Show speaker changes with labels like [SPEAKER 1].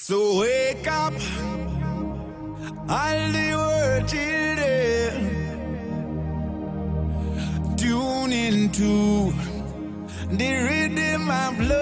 [SPEAKER 1] So wake up, all the world children, tune into the rhythm of love.